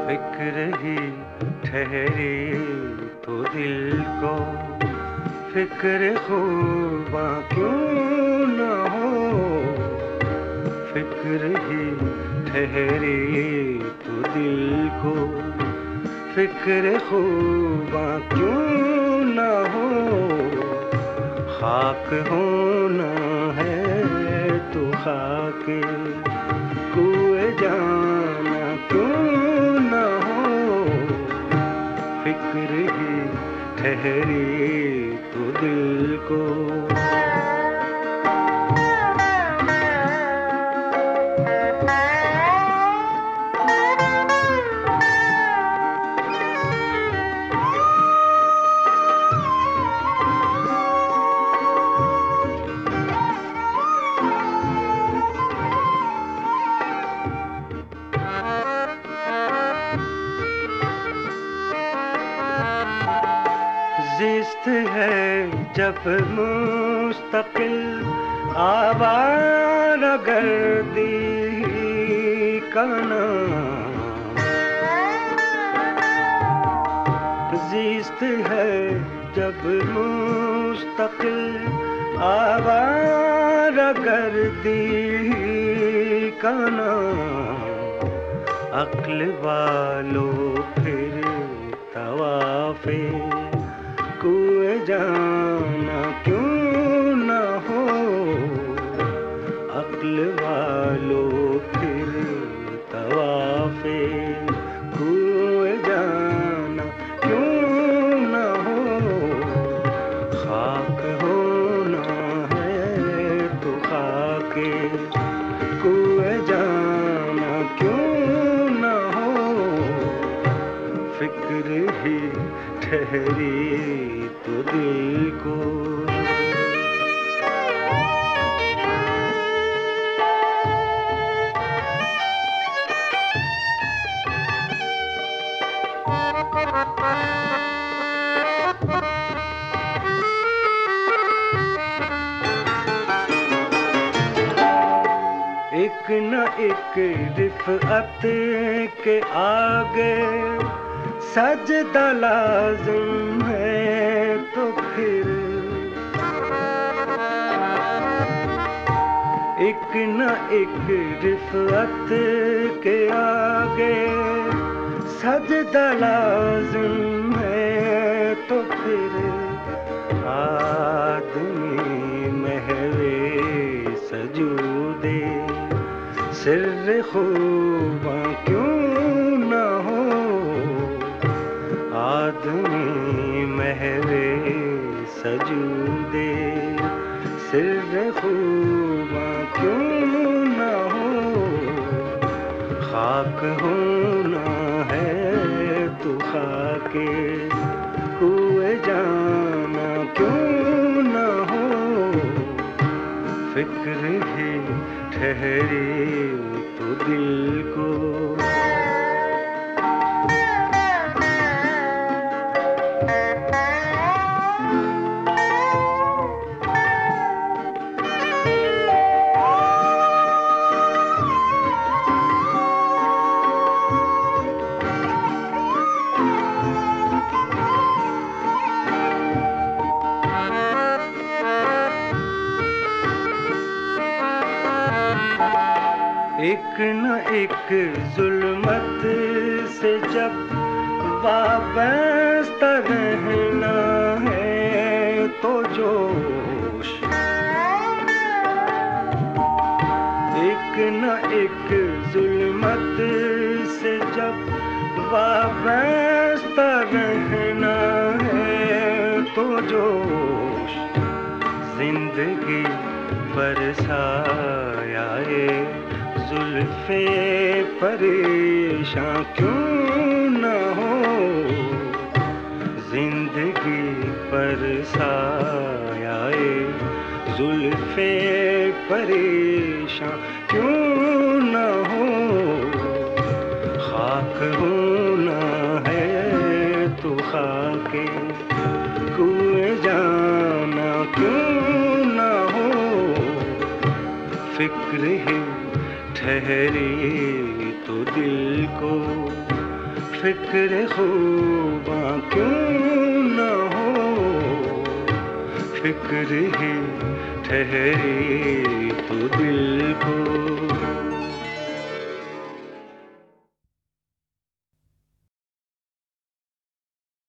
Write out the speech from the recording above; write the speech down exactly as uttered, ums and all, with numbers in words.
फिक्र ही ठहरी तो दिल को, फिक्र खूबा क्यों न हो। फिक्र ही ठहरी तो दिल को, फिक्र खूबा क्यों न हो। खाक होना है तो खाके कुएं जाना क्यों न हो। फिक्र ही ठहरी तो दिल को। जिस्त है जब मुस्तकिल आवारागर्दी का नाम। जिस्त है जब मुस्तकिल आवारागर्दी का नाम। अक्ल वालों फिर तवाफे कुएं जाना क्यों न हो। अक्ल वालों फिर तवाफे कुएं जाना क्यों न हो। खाक होना है तो खाके कुएं जाना क्यों न हो। फिक्र ही ठहरी तो दिल को। एक न एक रिफ़अत के आगे सजदा लाज़िम है तो फिर। एक न एक रिफ़अत के आगे सजदा लाज़िम है तो फिर। आदमी महवे सजूदे सिर्र खूबा क्यों न हो। आदमी महवे सजूदे सिर्र खूबा क्यों न हो। खाक होना है तो खाके कुएं जाना क्यों न हो। फिक्र ही ठहरी तो दिल को। एक न एक जुल्मत से जब वाबस्ता रहना है तो जोश। एक न एक जुल्मत से जब वाबस्ता रहना है तो जोश। जिंदगी पर सायाए जुल्फे परेशान क्यों न हो। जिंदगी पर सायाए जुल्फे परेशान क्यों न हो। खाक होना है तो खाके कुएं जाना क्यों न हो। फिक्र ही ठहरी तो दिल को, फिक्र खूबा क्यों न हो, फिक्र ही ठहरी तो दिल को